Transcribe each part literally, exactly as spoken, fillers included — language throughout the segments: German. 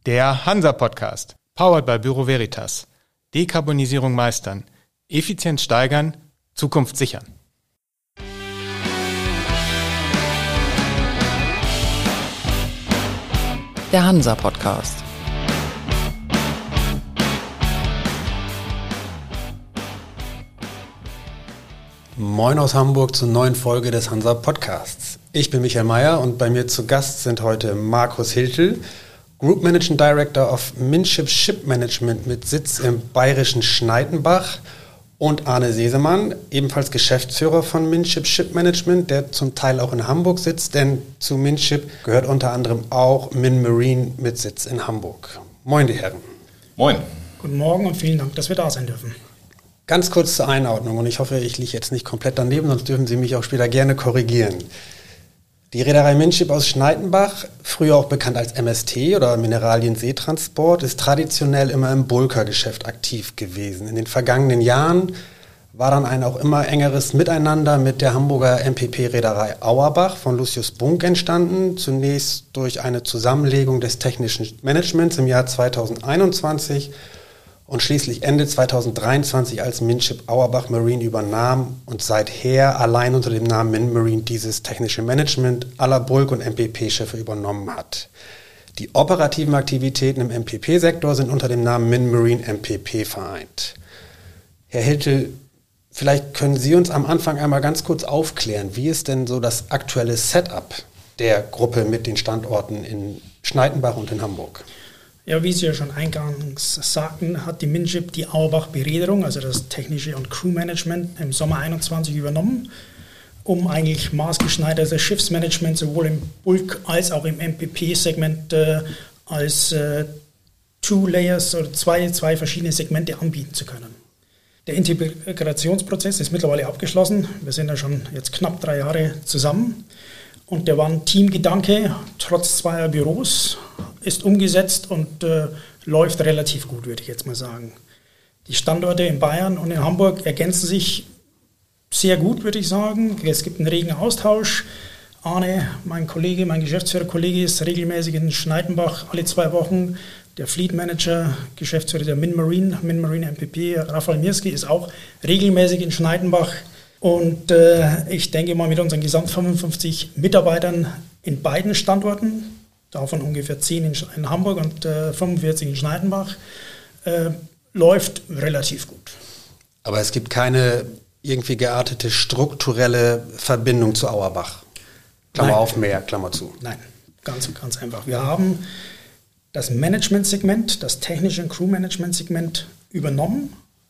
Der Hansa-Podcast, powered by Bureau Veritas. Dekarbonisierung meistern, Effizienz steigern, Zukunft sichern. Der Hansa-Podcast. Moin aus Hamburg zur neuen Folge des Hansa-Podcasts. Ich bin Michael Mayer und bei mir zu Gast sind heute Markus Hiltel, Group Managing Director of Minship Ship Management mit Sitz im bayerischen Schneidenbach, und Arne Sesemann, ebenfalls Geschäftsführer von Minship Ship Management, der zum Teil auch in Hamburg sitzt, denn zu Minship gehört unter anderem auch Min Marine mit Sitz in Hamburg. Moin, die Herren. Moin. Guten Morgen und vielen Dank, dass wir da sein dürfen. Ganz kurz zur Einordnung, und ich hoffe, ich liege jetzt nicht komplett daneben, sonst dürfen Sie mich auch später gerne korrigieren. Die Reederei Minship aus Schneidenbach, früher auch bekannt als M S T oder Mineralien-Seetransport, ist traditionell immer im Bulkergeschäft aktiv gewesen. In den vergangenen Jahren war dann ein auch immer engeres Miteinander mit der Hamburger M P P-Reederei Auerbach von Lucius Bunk entstanden. Zunächst durch eine Zusammenlegung des technischen Managements im Jahr zweitausendeinundzwanzig und schließlich Ende zweitausenddreiundzwanzig, als Minship Auerbach Marine übernahm und seither allein unter dem Namen Min Marine dieses technische Management aller Bulk- und M P P-Schiffe übernommen hat. Die operativen Aktivitäten im M P P-Sektor sind unter dem Namen Min Marine M P P vereint. Herr Hiltel, vielleicht können Sie uns am Anfang einmal ganz kurz aufklären, wie ist denn so das aktuelle Setup der Gruppe mit den Standorten in Schneidenbach und in Hamburg? Ja, wie Sie ja schon eingangs sagten, hat die Minship die Auerbach-Bereederung, also das technische und Crewmanagement, im Sommer einundzwanzig übernommen, um eigentlich maßgeschneidertes Schiffsmanagement sowohl im Bulk- als auch im M P P-Segment äh, als äh, Two Layers oder zwei, zwei verschiedene Segmente anbieten zu können. Der Integrationsprozess ist mittlerweile abgeschlossen. Wir sind ja schon jetzt knapp drei Jahre zusammen. Und der war ein Teamgedanke, trotz zweier Büros, ist umgesetzt und äh, läuft relativ gut, würde ich jetzt mal sagen. Die Standorte in Bayern und in Hamburg ergänzen sich sehr gut, würde ich sagen. Es gibt einen regen Austausch. Arne, mein Kollege, mein Geschäftsführerkollege, ist regelmäßig in Schneidenbach alle zwei Wochen. Der Fleet Manager, Geschäftsführer der Min Marine, Min Marine M P P, Rafael Mirski, ist auch regelmäßig in Schneidenbach. Und äh, ich denke mal, mit unseren gesamt fünfundfünfzig Mitarbeitern in beiden Standorten, davon ungefähr zehn in, in Hamburg und äh, fünfundvierzig in Schneidenbach, äh, läuft relativ gut. Aber es gibt keine irgendwie geartete strukturelle Verbindung zu Auerbach? Klammer Nein. auf, mehr, Klammer zu. Nein, ganz, ganz einfach. Wir haben das Management-Segment, das technische und Crew-Management-Segment übernommen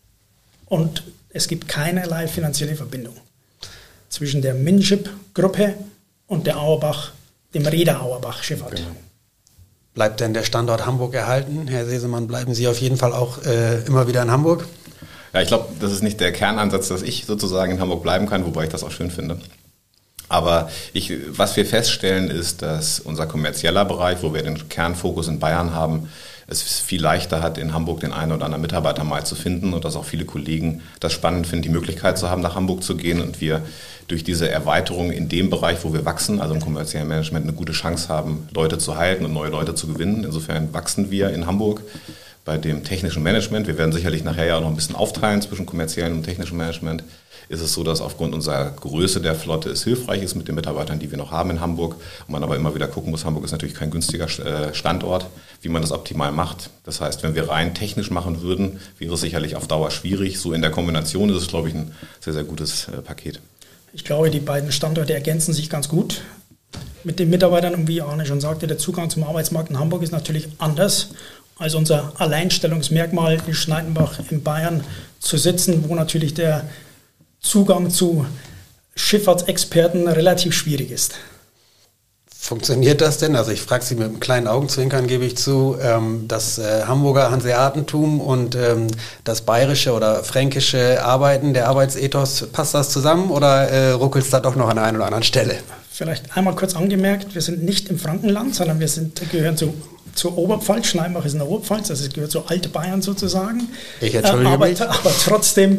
und es gibt keinerlei finanzielle Verbindung zwischen der Minship-Gruppe und der Auerbach, dem Reeder Auerbach Schifffahrt. Genau. Bleibt denn der Standort Hamburg erhalten? Herr Sesemann, bleiben Sie auf jeden Fall auch äh, immer wieder in Hamburg? Ja, ich glaube, das ist nicht der Kernansatz, dass ich sozusagen in Hamburg bleiben kann, wobei ich das auch schön finde. Aber ich, was wir feststellen, ist, dass unser kommerzieller Bereich, wo wir den Kernfokus in Bayern haben, es viel leichter hat, in Hamburg den einen oder anderen Mitarbeiter mal zu finden und dass auch viele Kollegen das spannend finden, die Möglichkeit zu haben, nach Hamburg zu gehen und wir durch diese Erweiterung in dem Bereich, wo wir wachsen, also im kommerziellen Management, eine gute Chance haben, Leute zu halten und neue Leute zu gewinnen. Insofern wachsen wir in Hamburg bei dem technischen Management. Wir werden sicherlich nachher ja auch noch ein bisschen aufteilen zwischen kommerziellem und technischem Management. Ist es so, dass aufgrund unserer Größe der Flotte es hilfreich ist mit den Mitarbeitern, die wir noch haben in Hamburg. Und man aber immer wieder gucken muss, Hamburg ist natürlich kein günstiger Standort, wie man das optimal macht. Das heißt, wenn wir rein technisch machen würden, wäre es sicherlich auf Dauer schwierig. So in der Kombination ist es, glaube ich, ein sehr, sehr gutes Paket. Ich glaube, die beiden Standorte ergänzen sich ganz gut mit den Mitarbeitern. Und wie Arne schon sagte, der Zugang zum Arbeitsmarkt in Hamburg ist natürlich anders als unser Alleinstellungsmerkmal in Schneidenbach in Bayern zu sitzen, wo natürlich der Zugang zu Schifffahrtsexperten relativ schwierig ist. Funktioniert das denn? Also ich frage Sie mit einem kleinen Augenzwinkern, gebe ich zu, ähm, das äh, Hamburger Hanseatentum und ähm, das bayerische oder fränkische Arbeiten, der Arbeitsethos, passt das zusammen oder äh, ruckelt es da doch noch an der einen oder anderen Stelle? Vielleicht einmal kurz angemerkt, wir sind nicht im Frankenland, sondern wir sind, gehören zu, zur Oberpfalz. Schneidenbach ist in der Oberpfalz, also es gehört zu Altbayern sozusagen. Ich entschuldige äh, aber, mich. aber trotzdem,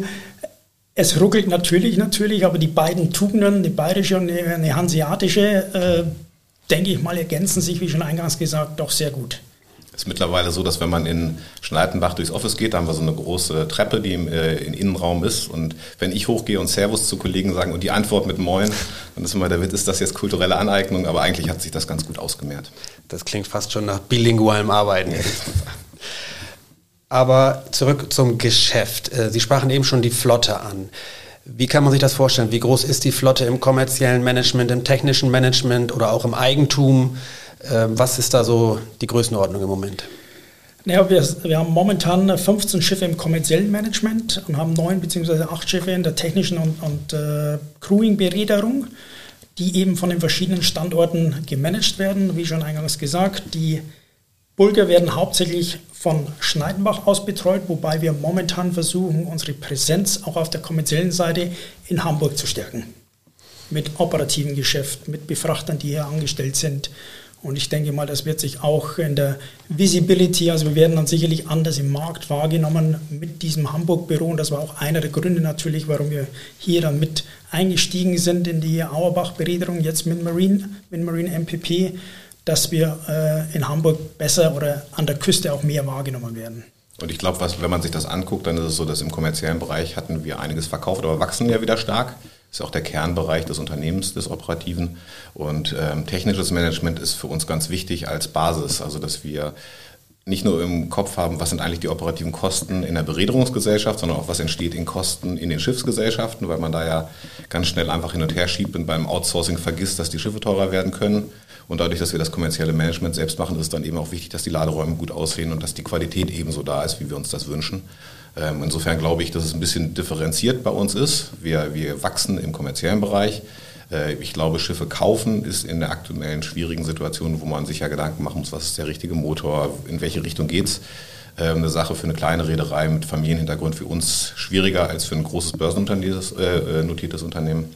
es ruckelt natürlich, natürlich, aber die beiden Tugenden, die bayerische und eine hanseatische, äh, denke ich mal, ergänzen sich, wie schon eingangs gesagt, doch sehr gut. Es ist mittlerweile so, dass wenn man in Schneidenbach durchs Office geht, da haben wir so eine große Treppe, die im, äh, im Innenraum ist. Und wenn ich hochgehe und Servus zu Kollegen sagen und die Antwort mit Moin, dann ist immer der Witz, ist das jetzt kulturelle Aneignung, aber eigentlich hat sich das ganz gut ausgemehrt. Das klingt fast schon nach bilingualem Arbeiten. Aber zurück zum Geschäft. Sie sprachen eben schon die Flotte an. Wie kann man sich das vorstellen? Wie groß ist die Flotte im kommerziellen Management, im technischen Management oder auch im Eigentum? Was ist da so die Größenordnung im Moment? Ja, wir, wir haben momentan fünfzehn Schiffe im kommerziellen Management und haben neun bzw. acht Schiffe in der technischen und, und äh, Crewing-Bereederung, die eben von den verschiedenen Standorten gemanagt werden. Wie schon eingangs gesagt, die Bulker werden hauptsächlich von Schneidenbach aus betreut, wobei wir momentan versuchen, unsere Präsenz auch auf der kommerziellen Seite in Hamburg zu stärken. Mit operativen Geschäft, mit Befrachtern, die hier angestellt sind. Und ich denke mal, das wird sich auch in der Visibility, also wir werden dann sicherlich anders im Markt wahrgenommen mit diesem Hamburg-Büro. Und das war auch einer der Gründe natürlich, warum wir hier dann mit eingestiegen sind in die Auerbach-Bereederung, jetzt mit Marine, mit Marine M P P, dass wir äh, in Hamburg besser oder an der Küste auch mehr wahrgenommen werden. Und ich glaube, wenn man sich das anguckt, dann ist es so, dass im kommerziellen Bereich hatten wir einiges verkauft, aber wachsen ja wieder stark. Das ist auch der Kernbereich des Unternehmens, des Operativen. Und ähm, technisches Management ist für uns ganz wichtig als Basis, also dass wir nicht nur im Kopf haben, was sind eigentlich die operativen Kosten in der Bereederungsgesellschaft, sondern auch was entsteht in Kosten in den Schiffsgesellschaften, weil man da ja ganz schnell einfach hin und her schiebt und beim Outsourcing vergisst, dass die Schiffe teurer werden können. Und dadurch, dass wir das kommerzielle Management selbst machen, ist es dann eben auch wichtig, dass die Laderäume gut aussehen und dass die Qualität ebenso da ist, wie wir uns das wünschen. Ähm, insofern glaube ich, dass es ein bisschen differenziert bei uns ist. Wir, wir wachsen im kommerziellen Bereich. Äh, ich glaube, Schiffe kaufen ist in der aktuellen schwierigen Situation, wo man sich ja Gedanken machen muss, was ist der richtige Motor, in welche Richtung geht's. Äh, eine Sache für eine kleine Reederei mit Familienhintergrund für uns schwieriger als für ein großes börsennotiertes äh, notiertes Unternehmen.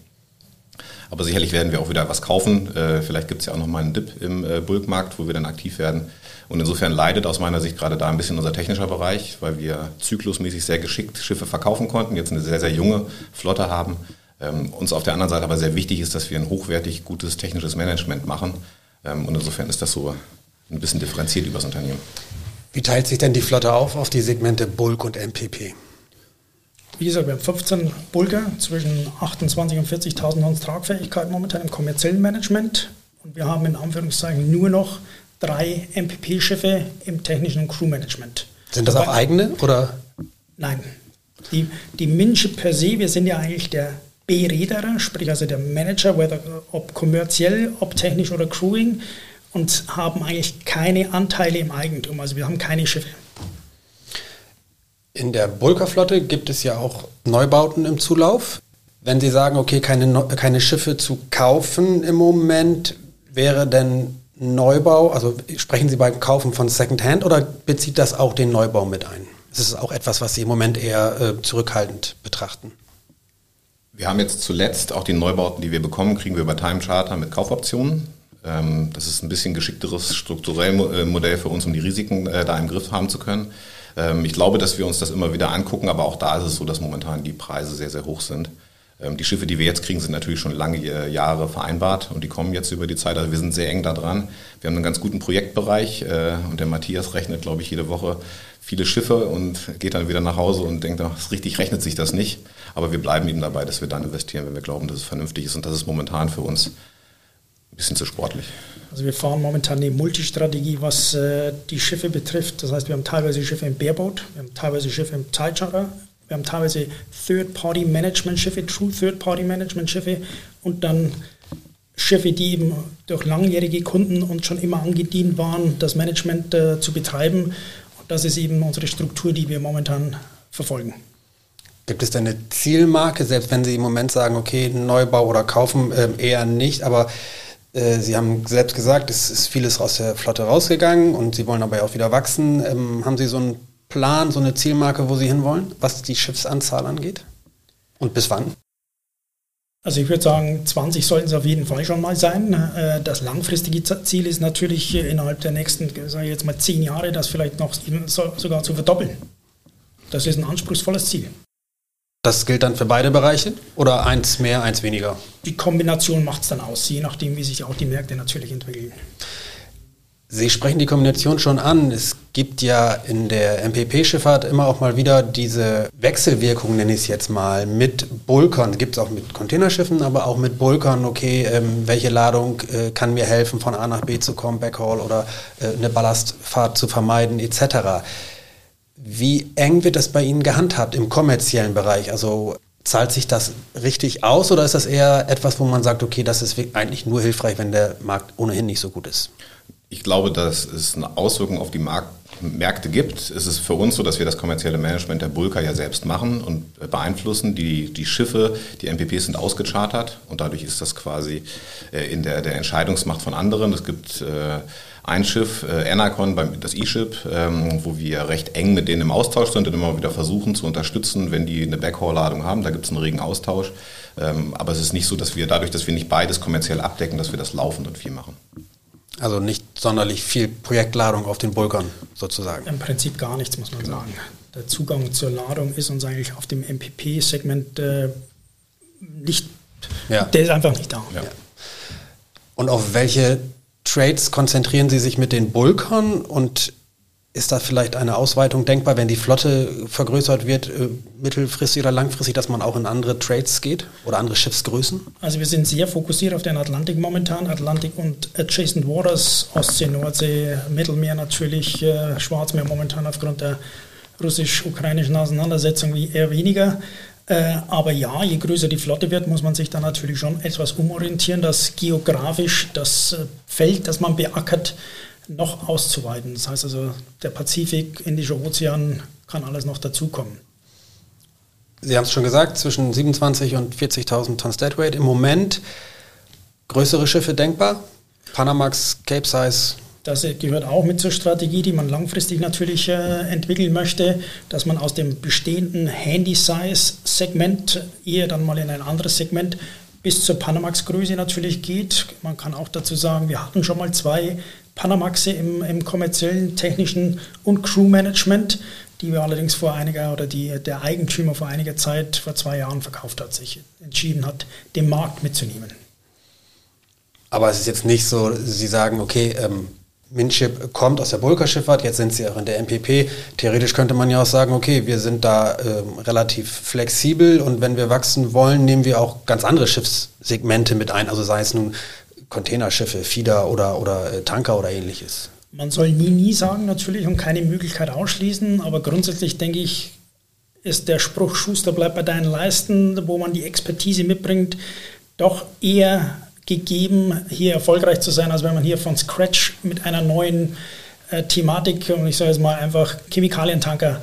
Aber sicherlich werden wir auch wieder was kaufen. Äh, vielleicht gibt es ja auch noch mal einen Dip im äh, Bulkmarkt, wo wir dann aktiv werden. Und insofern leidet aus meiner Sicht gerade da ein bisschen unser technischer Bereich, weil wir zyklusmäßig sehr geschickt Schiffe verkaufen konnten, jetzt eine sehr, sehr junge Flotte haben. Ähm, uns auf der anderen Seite aber sehr wichtig ist, dass wir ein hochwertig gutes technisches Management machen. Ähm, und insofern ist das so ein bisschen differenziert über das Unternehmen. Wie teilt sich denn die Flotte auf auf die Segmente Bulk und M P P? Wie gesagt, wir haben fünfzehn Bulker zwischen achtundzwanzig und vierzigtausend Tonnen Tragfähigkeit momentan im kommerziellen Management. Und wir haben in Anführungszeichen nur noch drei M P P-Schiffe im technischen und Crewmanagement. Sind das auch eigene oder? Nein. Die, die Minship per se, wir sind ja eigentlich der Bereederer, sprich also der Manager, whether, ob kommerziell, ob technisch oder Crewing, und haben eigentlich keine Anteile im Eigentum. Also wir haben keine Schiffe. In der Bulkerflotte gibt es ja auch Neubauten im Zulauf. Wenn Sie sagen, okay, keine, keine Schiffe zu kaufen im Moment, wäre denn Neubau, also sprechen Sie beim Kaufen von Secondhand oder bezieht das auch den Neubau mit ein? Das ist auch etwas, was Sie im Moment eher äh, zurückhaltend betrachten. Wir haben jetzt zuletzt auch die Neubauten, die wir bekommen, kriegen wir über Time Charter mit Kaufoptionen. Ähm, das ist ein bisschen geschickteres strukturelles Modell für uns, um die Risiken äh, da im Griff haben zu können. Ich glaube, dass wir uns das immer wieder angucken, aber auch da ist es so, dass momentan die Preise sehr, sehr hoch sind. Die Schiffe, die wir jetzt kriegen, sind natürlich schon lange Jahre vereinbart und die kommen jetzt über die Zeit. Also wir sind sehr eng da dran. Wir haben einen ganz guten Projektbereich und der Matthias rechnet, glaube ich, jede Woche viele Schiffe und geht dann wieder nach Hause und denkt, ach, richtig rechnet sich das nicht. Aber wir bleiben eben dabei, dass wir dann investieren, wenn wir glauben, dass es vernünftig ist, und das ist momentan für uns ein bisschen zu sportlich. Also wir fahren momentan eine Multistrategie, was äh, die Schiffe betrifft. Das heißt, wir haben teilweise Schiffe im Bareboat, wir haben teilweise Schiffe im Time Charter, wir haben teilweise Third-Party-Management-Schiffe, True Third-Party-Management-Schiffe und dann Schiffe, die eben durch langjährige Kunden uns schon immer angedient waren, das Management äh, zu betreiben. Und das ist eben unsere Struktur, die wir momentan verfolgen. Gibt es denn eine Zielmarke, selbst wenn Sie im Moment sagen, okay, Neubau oder kaufen, äh, eher nicht, aber Sie haben selbst gesagt, es ist vieles aus der Flotte rausgegangen und Sie wollen aber ja auch wieder wachsen. Ähm, haben Sie so einen Plan, so eine Zielmarke, wo Sie hinwollen, was die Schiffsanzahl angeht? Und bis wann? Also ich würde sagen, zwanzig sollten es auf jeden Fall schon mal sein. Das langfristige Ziel ist natürlich innerhalb der nächsten, sage ich jetzt mal, zehn Jahre, das vielleicht noch sogar zu verdoppeln. Das ist ein anspruchsvolles Ziel. Das gilt dann für beide Bereiche oder eins mehr, eins weniger? Die Kombination macht es dann aus, je nachdem, wie sich auch die Märkte natürlich entwickeln. Sie sprechen die Kombination schon an. Es gibt ja in der M P P-Schifffahrt immer auch mal wieder diese Wechselwirkung, nenne ich es jetzt mal, mit Bulkern. Gibt es auch mit Containerschiffen, aber auch mit Bulkern. Okay, ähm, welche Ladung äh, kann mir helfen, von A nach B zu kommen, Backhaul oder äh, eine Ballastfahrt zu vermeiden et cetera. Wie eng wird das bei Ihnen gehandhabt im kommerziellen Bereich? Also zahlt sich das richtig aus oder ist das eher etwas, wo man sagt, okay, das ist eigentlich nur hilfreich, wenn der Markt ohnehin nicht so gut ist? Ich glaube, dass es eine Auswirkung auf die Markt- Märkte gibt. Es ist für uns so, dass wir das kommerzielle Management der Bulker ja selbst machen und beeinflussen. Die, die Schiffe, die M P Ps sind ausgechartert und dadurch ist das quasi in der, der Entscheidungsmacht von anderen. Es gibt äh, ein Schiff, äh, Enercon, das E-Ship, ähm, wo wir recht eng mit denen im Austausch sind und immer wieder versuchen zu unterstützen, wenn die eine Backhaul-Ladung haben. Da gibt es einen regen Austausch. Ähm, aber es ist nicht so, dass wir dadurch, dass wir nicht beides kommerziell abdecken, dass wir das laufend und viel machen. Also nicht sonderlich viel Projektladung auf den Bulkern sozusagen. Im Prinzip gar nichts, muss man sagen. Der Zugang zur Ladung ist uns eigentlich auf dem M P P-Segment äh, nicht, ja. der ist einfach nicht da. Ja. Und auf welche Trades konzentrieren Sie sich mit den Bulkern und ist da vielleicht eine Ausweitung denkbar, wenn die Flotte vergrößert wird, äh, mittelfristig oder langfristig, dass man auch in andere Trades geht oder andere Schiffsgrößen? Also wir sind sehr fokussiert auf den Atlantik momentan, Atlantik und Adjacent Waters, Ostsee, Nordsee, Mittelmeer natürlich, äh, Schwarzmeer momentan aufgrund der russisch-ukrainischen Auseinandersetzung wie eher weniger. Äh, aber ja, je größer die Flotte wird, muss man sich dann natürlich schon etwas umorientieren, dass geografisch das äh, Feld, das man beackert, noch auszuweiten. Das heißt also, der Pazifik, Indischer Ozean, kann alles noch dazukommen. Sie haben es schon gesagt, zwischen siebenundzwanzig und vierzigtausend Tonnen Deadweight. Im Moment größere Schiffe denkbar? Panamax, Capesize? Das gehört auch mit zur Strategie, die man langfristig natürlich äh, entwickeln möchte, dass man aus dem bestehenden Handy-Size-Segment eher dann mal in ein anderes Segment bis zur Panamax-Größe natürlich geht. Man kann auch dazu sagen, wir hatten schon mal zwei Panamaxe im, im kommerziellen, technischen und Crew-Management, die wir allerdings vor einiger, oder die der Eigentümer vor einiger Zeit, vor zwei Jahren verkauft hat, sich entschieden hat, den Markt mitzunehmen. Aber es ist jetzt nicht so, Sie sagen, okay, ähm, Minship kommt aus der Bulkerschifffahrt, jetzt sind Sie auch in der M P P. Theoretisch könnte man ja auch sagen, okay, wir sind da ähm, relativ flexibel und wenn wir wachsen wollen, nehmen wir auch ganz andere Schiffssegmente mit ein, also sei es nun Containerschiffe, Feeder oder, oder Tanker oder ähnliches. Man soll nie, nie sagen natürlich und keine Möglichkeit ausschließen, aber grundsätzlich denke ich, ist der Spruch Schuster bleibt bei deinen Leisten, wo man die Expertise mitbringt, doch eher gegeben, hier erfolgreich zu sein, als wenn man hier von Scratch mit einer neuen äh, Thematik, und ich sage jetzt mal einfach Chemikalientanker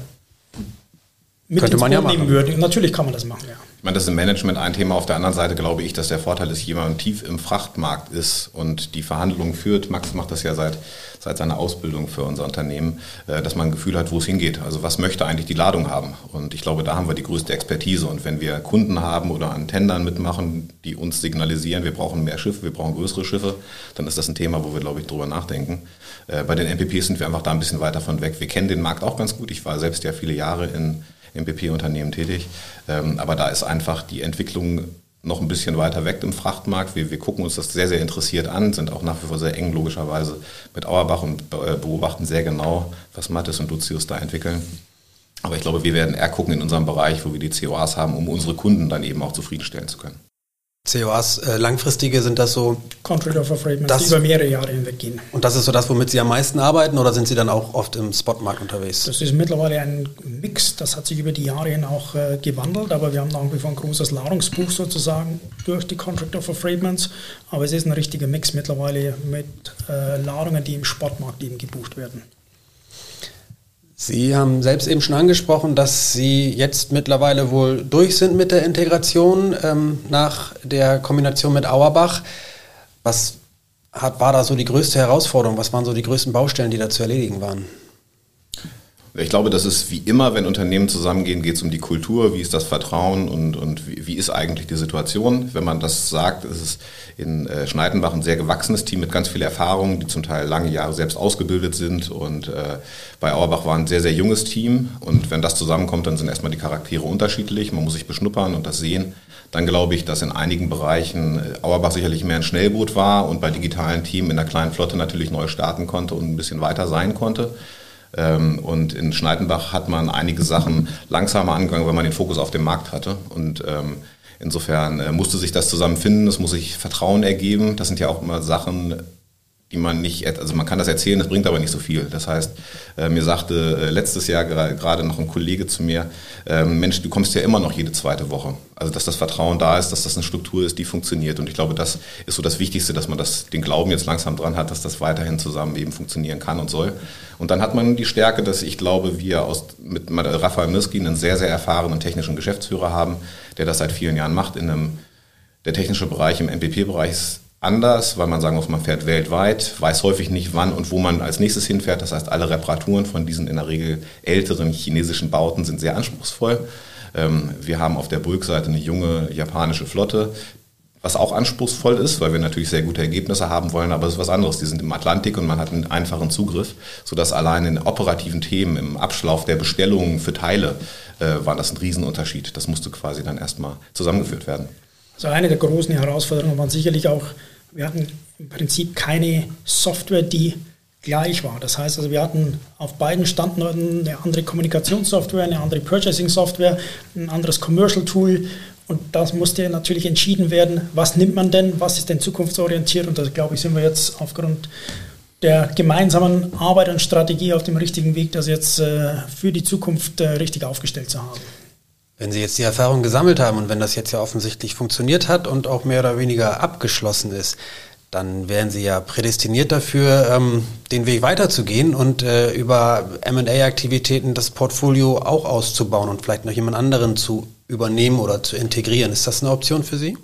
mit Könnte ins man Boot ja machen. nehmen würde. Natürlich kann man das machen, ja. Ich meine, das ist im Management ein Thema. Auf der anderen Seite glaube ich, dass der Vorteil ist, jemand tief im Frachtmarkt ist und die Verhandlungen führt. Max macht das ja seit, seit seiner Ausbildung für unser Unternehmen, dass man ein Gefühl hat, wo es hingeht. Also was möchte eigentlich die Ladung haben? Und ich glaube, da haben wir die größte Expertise. Und wenn wir Kunden haben oder an Tendern mitmachen, die uns signalisieren, wir brauchen mehr Schiffe, wir brauchen größere Schiffe, dann ist das ein Thema, wo wir, glaube ich, drüber nachdenken. Bei den M P Ps sind wir einfach da ein bisschen weiter von weg. Wir kennen den Markt auch ganz gut. Ich war selbst ja viele Jahre in M P P-Unternehmen tätig. Ähm, aber da ist einfach die Entwicklung noch ein bisschen weiter weg im Frachtmarkt. Wir, wir gucken uns das sehr, sehr interessiert an, sind auch nach wie vor sehr eng logischerweise mit Auerbach und beobachten sehr genau, was Mattes und Lucius da entwickeln. Aber ich glaube, wir werden eher gucken in unserem Bereich, wo wir die C O As haben, um unsere Kunden dann eben auch zufriedenstellen zu können. C O As, äh, langfristige sind das so? Contract of Affreightment, die über mehrere Jahre hinweg gehen. Und das ist so das, womit Sie am meisten arbeiten oder sind Sie dann auch oft im Spotmarkt unterwegs? Das ist mittlerweile ein Mix, das hat sich über die Jahre hin auch äh, gewandelt, aber wir haben nach wie vor ein großes Ladungsbuch sozusagen durch die Contract of Affreightments, aber es ist ein richtiger Mix mittlerweile mit äh, Ladungen, die im Spotmarkt eben gebucht werden. Sie haben selbst eben schon angesprochen, dass Sie jetzt mittlerweile wohl durch sind mit der Integration ähm, nach der Kombination mit Auerbach. Was hat, war da so die größte Herausforderung? Was waren so die größten Baustellen, die da zu erledigen waren? Ich glaube, das ist wie immer, wenn Unternehmen zusammengehen, geht es um die Kultur, wie ist das Vertrauen und, und wie, wie ist eigentlich die Situation. Wenn man das sagt, ist es in äh, Schneidenbach ein sehr gewachsenes Team mit ganz viel Erfahrung, die zum Teil lange Jahre selbst ausgebildet sind. Und äh, bei Auerbach war ein sehr, sehr junges Team. Und wenn das zusammenkommt, dann sind erstmal die Charaktere unterschiedlich. Man muss sich beschnuppern und das sehen. Dann glaube ich, dass in einigen Bereichen Auerbach sicherlich mehr ein Schnellboot war und bei digitalen Teams in der kleinen Flotte natürlich neu starten konnte und ein bisschen weiter sein konnte. Und in Schneidenbach hat man einige Sachen langsamer angegangen, weil man den Fokus auf dem Markt hatte. Und insofern musste sich das zusammenfinden, es muss sich Vertrauen ergeben. Das sind ja auch immer Sachen, die man nicht, also man kann das erzählen, das bringt aber nicht so viel. Das heißt, äh, mir sagte äh, letztes Jahr gerade gra- noch ein Kollege zu mir, äh, Mensch, du kommst ja immer noch jede zweite Woche. Also dass das Vertrauen da ist, dass das eine Struktur ist, die funktioniert. Und ich glaube, das ist so das Wichtigste, dass man das, den Glauben jetzt langsam dran hat, dass das weiterhin zusammen eben funktionieren kann und soll. Und dann hat man die Stärke, dass ich glaube, wir aus, mit Raphael Mirski einen sehr, sehr erfahrenen technischen Geschäftsführer haben, der das seit vielen Jahren macht. In einem, der technische Bereich im M P P-Bereich ist anders, weil man sagen muss, man fährt weltweit, weiß häufig nicht, wann und wo man als nächstes hinfährt. Das heißt, alle Reparaturen von diesen in der Regel älteren chinesischen Bauten sind sehr anspruchsvoll. Wir haben auf der Brückseite eine junge japanische Flotte, was auch anspruchsvoll ist, weil wir natürlich sehr gute Ergebnisse haben wollen, aber es ist was anderes. Die sind im Atlantik und man hat einen einfachen Zugriff, sodass allein in operativen Themen, im Abschlauf der Bestellungen für Teile, äh, war das ein Riesenunterschied. Das musste quasi dann erstmal zusammengeführt werden. Also eine der großen Herausforderungen waren sicherlich auch, wir hatten im Prinzip keine Software, die gleich war. Das heißt, also wir hatten auf beiden Standorten eine andere Kommunikationssoftware, eine andere Purchasing-Software, ein anderes Commercial-Tool und das musste natürlich entschieden werden, was nimmt man denn, was ist denn zukunftsorientiert und da glaube ich, sind wir jetzt aufgrund der gemeinsamen Arbeit und Strategie auf dem richtigen Weg, das jetzt äh, für die Zukunft äh, richtig aufgestellt zu haben. Wenn Sie jetzt die Erfahrung gesammelt haben und wenn das jetzt ja offensichtlich funktioniert hat und auch mehr oder weniger abgeschlossen ist, dann wären Sie ja prädestiniert dafür, ähm, den Weg weiterzugehen und äh, über M und A-Aktivitäten das Portfolio auch auszubauen und vielleicht noch jemand anderen zu übernehmen oder zu integrieren. Ist das eine Option für Sie?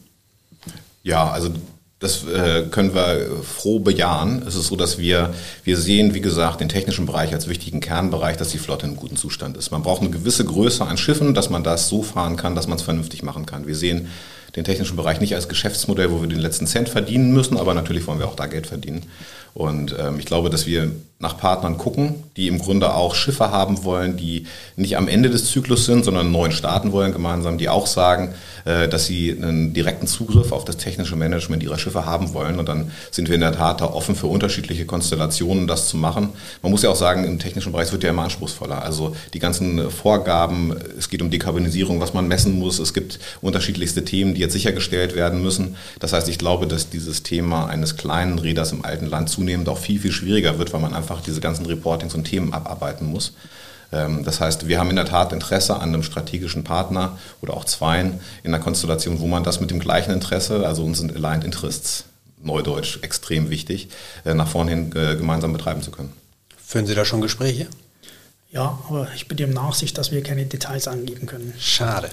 Ja, also das äh, können wir froh bejahen. Es ist so, dass wir, wir sehen, wie gesagt, den technischen Bereich als wichtigen Kernbereich, dass die Flotte in einem guten Zustand ist. Man braucht eine gewisse Größe an Schiffen, dass man das so fahren kann, dass man es vernünftig machen kann. Wir sehen den technischen Bereich nicht als Geschäftsmodell, wo wir den letzten Cent verdienen müssen, aber natürlich wollen wir auch da Geld verdienen. Und ähm, ich glaube, dass wir nach Partnern gucken, die im Grunde auch Schiffe haben wollen, die nicht am Ende des Zyklus sind, sondern einen neuen starten wollen gemeinsam, die auch sagen, äh, dass sie einen direkten Zugriff auf das technische Management ihrer Schiffe haben wollen. Und dann sind wir in der Tat da offen für unterschiedliche Konstellationen, das zu machen. Man muss ja auch sagen, im technischen Bereich wird ja immer anspruchsvoller. Also die ganzen Vorgaben, es geht um Dekarbonisierung, was man messen muss. Es gibt unterschiedlichste Themen, die jetzt sichergestellt werden müssen. Das heißt, ich glaube, dass dieses Thema eines kleinen Räders im alten Land zunehmend auch viel, viel schwieriger wird, weil man einfach diese ganzen Reportings und Themen abarbeiten muss. Das heißt, wir haben in der Tat Interesse an einem strategischen Partner oder auch zweien in einer Konstellation, wo man das mit dem gleichen Interesse, also uns sind Aligned Interests, Neudeutsch, extrem wichtig, nach vorne hin gemeinsam betreiben zu können. Führen Sie da schon Gespräche? Ja, aber ich bitte um Nachsicht, dass wir keine Details angeben können. Schade.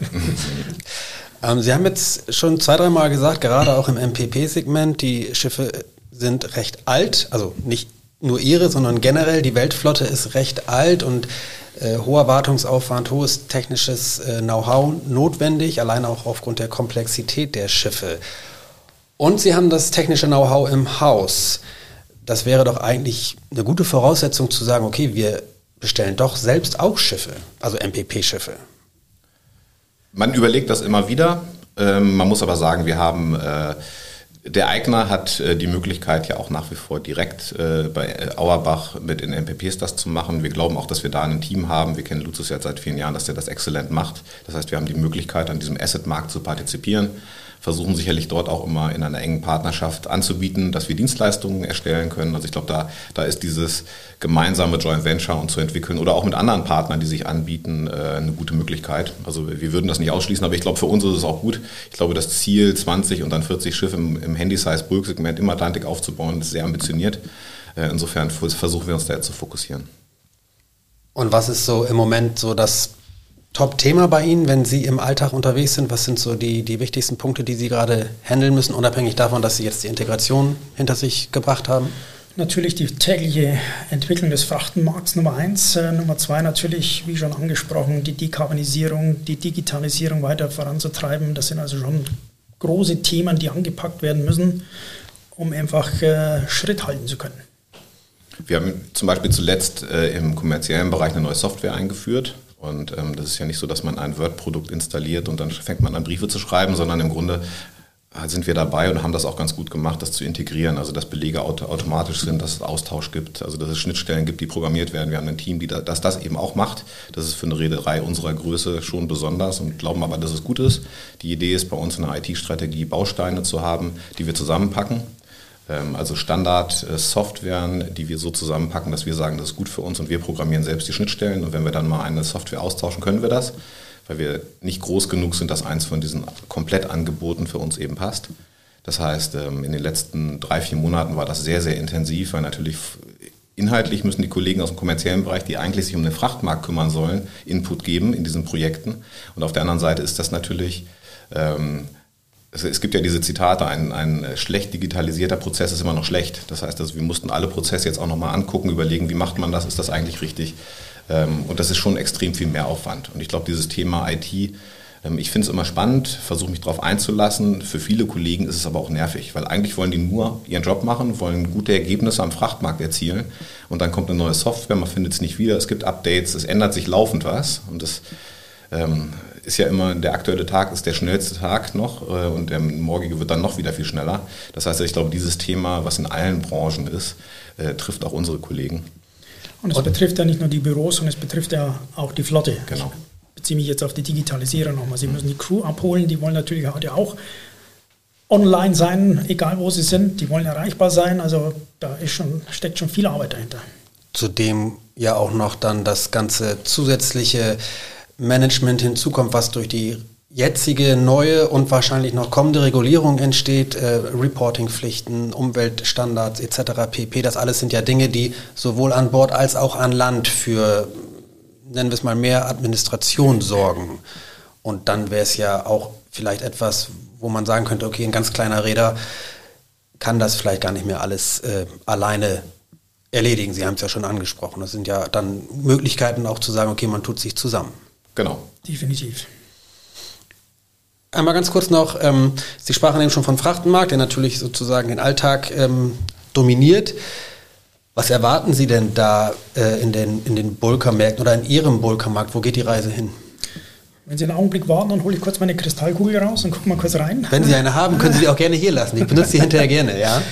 ähm, Sie haben jetzt schon zwei, dreimal gesagt, gerade auch im M P P-Segment, die Schiffe sind recht alt, also nicht nur Ihre, sondern generell die Weltflotte ist recht alt und äh, hoher Wartungsaufwand, hohes technisches äh, Know-how notwendig, allein auch aufgrund der Komplexität der Schiffe. Und Sie haben das technische Know-how im Haus. Das wäre doch eigentlich eine gute Voraussetzung zu sagen, okay, wir bestellen doch selbst auch Schiffe, also M P P-Schiffe. Man überlegt das immer wieder. Ähm, man muss aber sagen, wir haben... Äh, Der Eigner hat äh, die Möglichkeit ja auch nach wie vor direkt äh, bei äh, Auerbach mit den M P Ps das zu machen. Wir glauben auch, dass wir da ein Team haben. Wir kennen Lucius jetzt seit vielen Jahren, dass der das exzellent macht. Das heißt, wir haben die Möglichkeit, an diesem Asset-Markt zu partizipieren, versuchen sicherlich dort auch immer in einer engen Partnerschaft anzubieten, dass wir Dienstleistungen erstellen können. Also ich glaube, da, da ist dieses gemeinsame Joint Venture und zu entwickeln oder auch mit anderen Partnern, die sich anbieten, äh, eine gute Möglichkeit. Also wir würden das nicht ausschließen, aber ich glaube, für uns ist es auch gut. Ich glaube, das Ziel, zwanzig und dann vierzig Schiffe im, im Handy-Size-Bulk-Segment im Atlantik aufzubauen, ist sehr ambitioniert. Äh, insofern versuchen wir uns da jetzt zu fokussieren. Und was ist so im Moment so das Top-Thema bei Ihnen, wenn Sie im Alltag unterwegs sind? Was sind so die, die wichtigsten Punkte, die Sie gerade handeln müssen, unabhängig davon, dass Sie jetzt die Integration hinter sich gebracht haben? Natürlich die tägliche Entwicklung des Frachtenmarkts Nummer eins. Äh, Nummer zwei natürlich, wie schon angesprochen, die Dekarbonisierung, die Digitalisierung weiter voranzutreiben. Das sind also schon große Themen, die angepackt werden müssen, um einfach äh, Schritt halten zu können. Wir haben zum Beispiel zuletzt äh, im kommerziellen Bereich eine neue Software eingeführt. Und ähm, das ist ja nicht so, dass man ein Word-Produkt installiert und dann fängt man an, Briefe zu schreiben, sondern im Grunde sind wir dabei und haben das auch ganz gut gemacht, das zu integrieren. Also dass Belege auto- automatisch sind, dass es Austausch gibt, also dass es Schnittstellen gibt, die programmiert werden. Wir haben ein Team, die da, das das eben auch macht. Das ist für eine Reederei unserer Größe schon besonders und glauben aber, dass es gut ist. Die Idee ist bei uns in der I T-Strategie Bausteine zu haben, die wir zusammenpacken. Ähm, also Standard-Softwaren, die wir so zusammenpacken, dass wir sagen, das ist gut für uns und wir programmieren selbst die Schnittstellen. Und wenn wir dann mal eine Software austauschen, können wir das, weil wir nicht groß genug sind, dass eins von diesen Komplettangeboten für uns eben passt. Das heißt, in den letzten drei, vier Monaten war das sehr, sehr intensiv, weil natürlich inhaltlich müssen die Kollegen aus dem kommerziellen Bereich, die eigentlich sich um den Frachtmarkt kümmern sollen, Input geben in diesen Projekten. Und auf der anderen Seite ist das natürlich, ähm, es, es gibt ja diese Zitate, ein, ein schlecht digitalisierter Prozess ist immer noch schlecht. Das heißt, also wir mussten alle Prozesse jetzt auch nochmal angucken, überlegen, wie macht man das, ist das eigentlich richtig? Und das ist schon extrem viel mehr Aufwand. Und ich glaube, dieses Thema I T, ich finde es immer spannend, versuche mich darauf einzulassen. Für viele Kollegen ist es aber auch nervig, weil eigentlich wollen die nur ihren Job machen, wollen gute Ergebnisse am Frachtmarkt erzielen. Und dann kommt eine neue Software, man findet es nicht wieder, es gibt Updates, es ändert sich laufend was. Und das ähm, ist ja immer, der aktuelle Tag ist der schnellste Tag noch äh, und der morgige wird dann noch wieder viel schneller. Das heißt, ich glaube, dieses Thema, was in allen Branchen ist, äh, trifft auch unsere Kollegen. Und es betrifft ja nicht nur die Büros, sondern es betrifft ja auch die Flotte. Genau. Ich beziehe mich jetzt auf die Digitalisierung nochmal. Sie müssen die Crew abholen, die wollen natürlich heute auch online sein, egal wo sie sind, die wollen erreichbar sein. Also da ist schon, steckt schon viel Arbeit dahinter. Zudem ja auch noch dann das ganze zusätzliche Management hinzukommt, was durch die jetzige, neue und wahrscheinlich noch kommende Regulierung entsteht, äh, Reportingpflichten, Umweltstandards et cetera pp. Das alles sind ja Dinge, die sowohl an Bord als auch an Land für, nennen wir es mal, mehr Administration sorgen. Und dann wäre es ja auch vielleicht etwas, wo man sagen könnte, okay, ein ganz kleiner Reeder kann das vielleicht gar nicht mehr alles äh, alleine erledigen. Sie haben es ja schon angesprochen. Das sind ja dann Möglichkeiten auch zu sagen, okay, man tut sich zusammen. Genau. Definitiv. Einmal ganz kurz noch, ähm, Sie sprachen eben schon von Frachtenmarkt, der natürlich sozusagen den Alltag ähm, dominiert. Was erwarten Sie denn da äh, in den, in den Bulkermärkten oder in Ihrem Bulkermarkt? Wo geht die Reise hin? Wenn Sie einen Augenblick warten, dann hole ich kurz meine Kristallkugel raus und gucke mal kurz rein. Wenn Sie eine haben, können Sie die auch gerne hier lassen. Ich benutze die hinterher gerne, ja.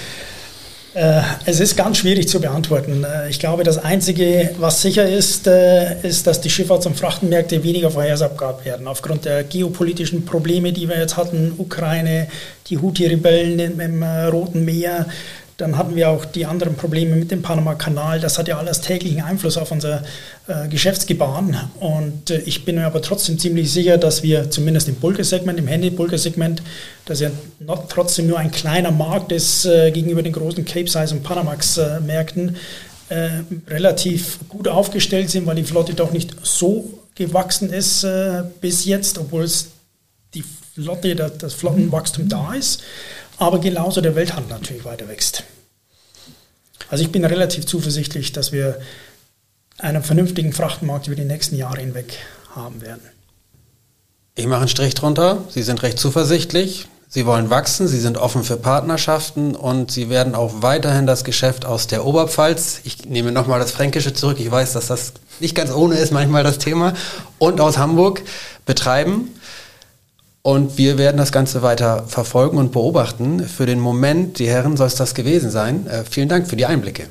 Es ist ganz schwierig zu beantworten. Ich glaube, das Einzige, was sicher ist, ist, dass die Schifffahrts- und Frachtenmärkte weniger vorhersagbar werden. Aufgrund der geopolitischen Probleme, die wir jetzt hatten, Ukraine, die Houthi-Rebellen im, im Roten Meer, dann hatten wir auch die anderen Probleme mit dem Panama-Kanal. Das hat ja alles täglichen Einfluss auf unser äh, Geschäftsgebaren. Und äh, ich bin mir aber trotzdem ziemlich sicher, dass wir zumindest im Bulker-Segment, im Handy-Bulker-Segment, das ja not, trotzdem nur ein kleiner Markt ist äh, gegenüber den großen Capesize- und Panamax-Märkten, äh, relativ gut aufgestellt sind, weil die Flotte doch nicht so gewachsen ist äh, bis jetzt, obwohl es die Flotte, das, das Flottenwachstum da ist. Aber genauso der Welthandel natürlich weiter wächst. Also ich bin relativ zuversichtlich, dass wir einen vernünftigen Frachtenmarkt über die nächsten Jahre hinweg haben werden. Ich mache einen Strich drunter. Sie sind recht zuversichtlich. Sie wollen wachsen, Sie sind offen für Partnerschaften und Sie werden auch weiterhin das Geschäft aus der Oberpfalz, ich nehme nochmal das Fränkische zurück, ich weiß, dass das nicht ganz ohne ist manchmal das Thema, und aus Hamburg betreiben. Und wir werden das Ganze weiter verfolgen und beobachten. Für den Moment, die Herren, soll es das gewesen sein. Äh, vielen Dank für die Einblicke.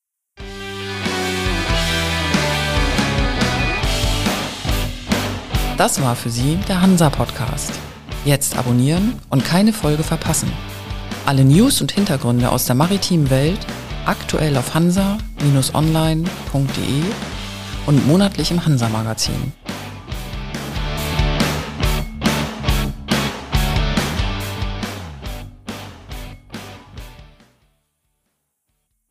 Das war für Sie der Hansa-Podcast. Jetzt abonnieren und keine Folge verpassen. Alle News und Hintergründe aus der maritimen Welt aktuell auf hansa Bindestrich online Punkt de und monatlich im Hansa-Magazin.